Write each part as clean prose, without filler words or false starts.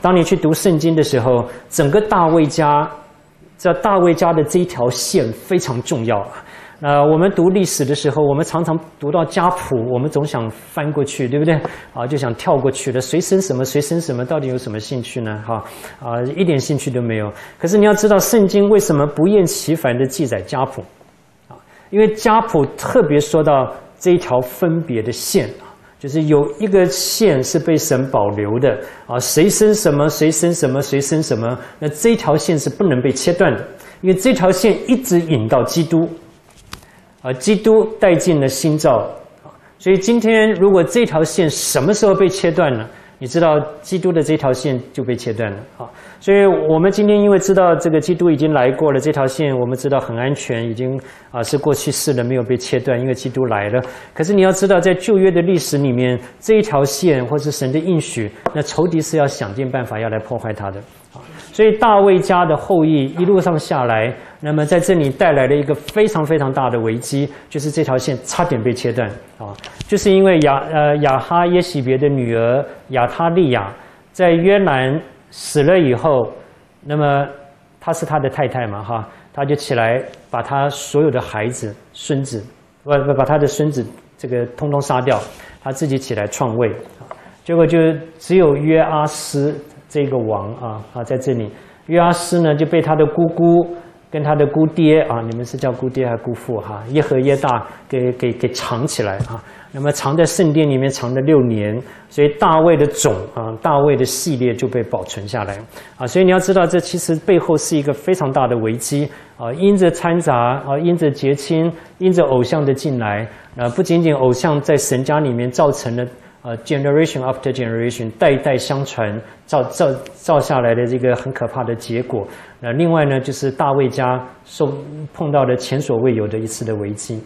当你去读圣经的时候，整个大卫家，大卫家的这一条线非常重要。我们读历史的时候，我们常常读到家谱，我们总想翻过去，对不对？就想跳过去了，谁生什么，谁生什么，到底有什么兴趣呢？一点兴趣都没有。可是你要知道，圣经为什么不厌其烦地记载家谱？因为家谱特别说到这一条分别的线，就是有一个线是被神保留的谁生什么，谁生什么，谁生什么，那这条线是不能被切断的，因为这条线一直引到基督。基督带进了新造，所以今天如果这条线什么时候被切断了，你知道基督的这条线就被切断了所以我们今天因为知道这个基督已经来过了，这条线我们知道很安全，已经是过去式了，没有被切断，因为基督来了。可是你要知道，在旧约的历史里面，这一条线或是神的应许，那仇敌是要想尽办法要来破坏它的所以大卫家的后裔一路上下来，那么在这里带来了一个非常非常大的危机，就是这条线差点被切断就是因为亚哈耶洗别的女儿亚他利亚在约兰死了以后，那么她是他的太太嘛他就起来把他所有的孩子孙子把他的孙子这个通通杀掉，他自己起来篡位结果就只有约阿斯这个王在这里，约阿斯呢就被他的姑姑跟他的姑爹你们是叫姑爹还是姑父耶和耶大给藏起来那么藏在圣殿里面藏了6年，所以大卫的种大卫的系列就被保存下来所以你要知道，这其实背后是一个非常大的危机因着掺杂因着结亲，因着偶像的进来不仅仅偶像在神家里面造成了generation after generation 代代相传造下来的这个很可怕的结果另外呢，就是大卫家碰到了前所未有的一次的危机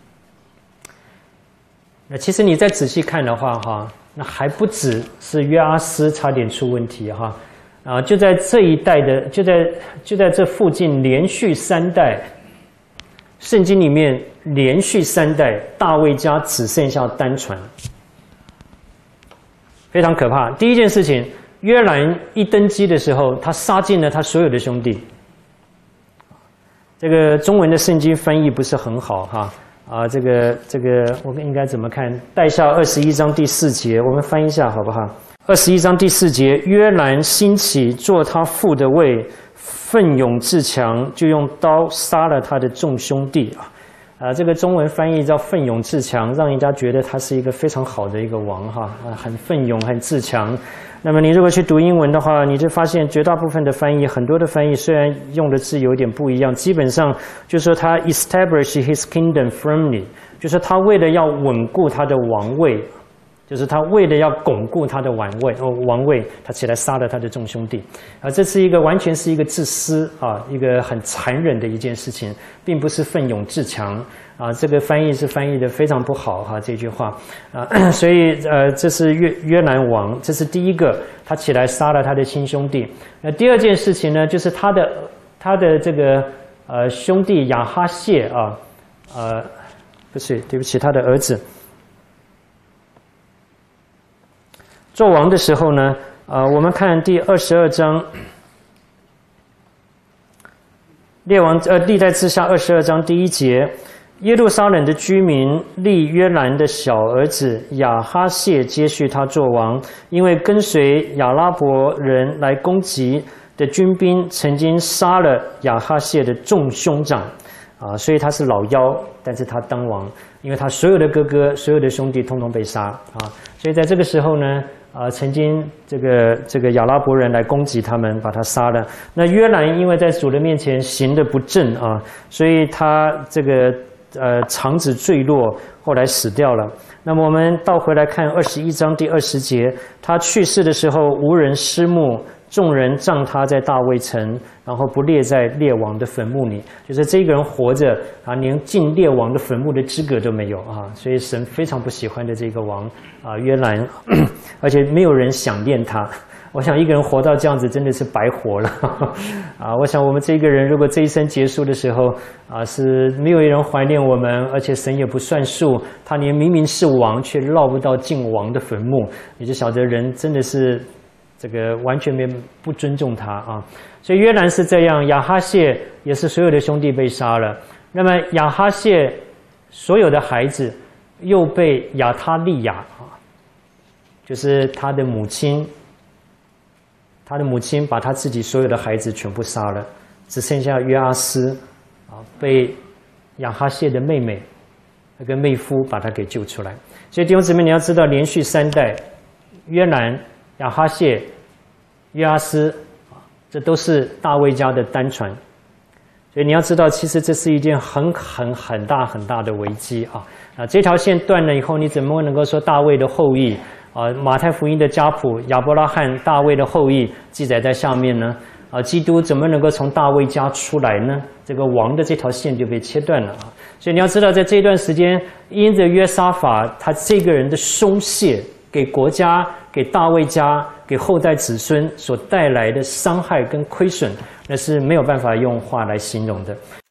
那其实你再仔细看的话那还不只是约阿斯差点出问题就在这一代的就在这附近连续3代，圣经里面连续3代大卫家只剩下单传，非常可怕。第一件事情，约兰一登基的时候，他杀尽了他所有的兄弟。这个中文的圣经翻译不是很好这个我们应该怎么看？带下21章第4节，我们翻一下好不好？21章第4节，约兰兴起做他父的位，奋勇自强，就用刀杀了他的众兄弟这个中文翻译叫奋勇自强，让人家觉得他是一个非常好的一个王很奋勇很自强。那么你如果去读英文的话，你就发现绝大部分的翻译，很多的翻译虽然用的字有点不一样，基本上就是说他 establish his kingdom firmly， 就是他为了要稳固他的王位，就是他为了要巩固他的王位，他起来杀了他的众兄弟这是完全是一个自私一个很残忍的一件事情，并不是奋勇自强这个翻译是翻译的非常不好这句话所以这是约兰王，这是第一个，他起来杀了他的亲兄弟。第二件事情呢，就是他的这个兄弟亚哈谢不是，对不起，他的儿子做王的时候呢我们看第22章历代志下22章第1节，耶路撒冷的居民立约兰的小儿子亚哈谢接续他做王，因为跟随亚拉伯人来攻击的军兵曾经杀了亚哈谢的众兄长所以他是老幺，但是他当王，因为他所有的哥哥所有的兄弟通通被杀所以在这个时候呢曾经这个亚拉伯人来攻击他们，把他杀了。那约兰因为在主的面前行得不正所以他这个肠子坠落，后来死掉了。那么我们倒回来看21章第20节，他去世的时候无人施墓，众人葬他在大卫城，然后不列在列王的坟墓里。就是这个人活着连进列王的坟墓的资格都没有所以神非常不喜欢的这个王约兰而且没有人想念他。我想一个人活到这样子真的是白活了我想我们这个人如果这一生结束的时候是没有人怀念我们，而且神也不算数，他连明明是王却绕不到进王的坟墓，你就晓得人真的是这个完全不尊重他啊。所以约兰是这样，亚哈谢也是所有的兄弟被杀了。那么亚哈谢所有的孩子又被亚他利亚啊，就是他的母亲把他自己所有的孩子全部杀了，只剩下约阿斯啊被亚哈谢的妹妹那个妹夫把他给救出来。所以弟兄姊妹，你要知道，连续3代，约兰、亚哈谢、约阿斯，这都是大卫家的单传。所以你要知道，其实这是一件很大的危机啊！这条线断了以后，你怎么能够说大卫的后裔啊？马太福音的家谱，亚伯拉罕、大卫的后裔记载在下面呢？啊，基督怎么能够从大卫家出来呢？这个王的这条线就被切断了啊！所以你要知道，在这段时间，因着约沙法他这个人的松懈，给国家、给大卫家、给后代子孙所带来的伤害跟亏损，那是没有办法用话来形容的。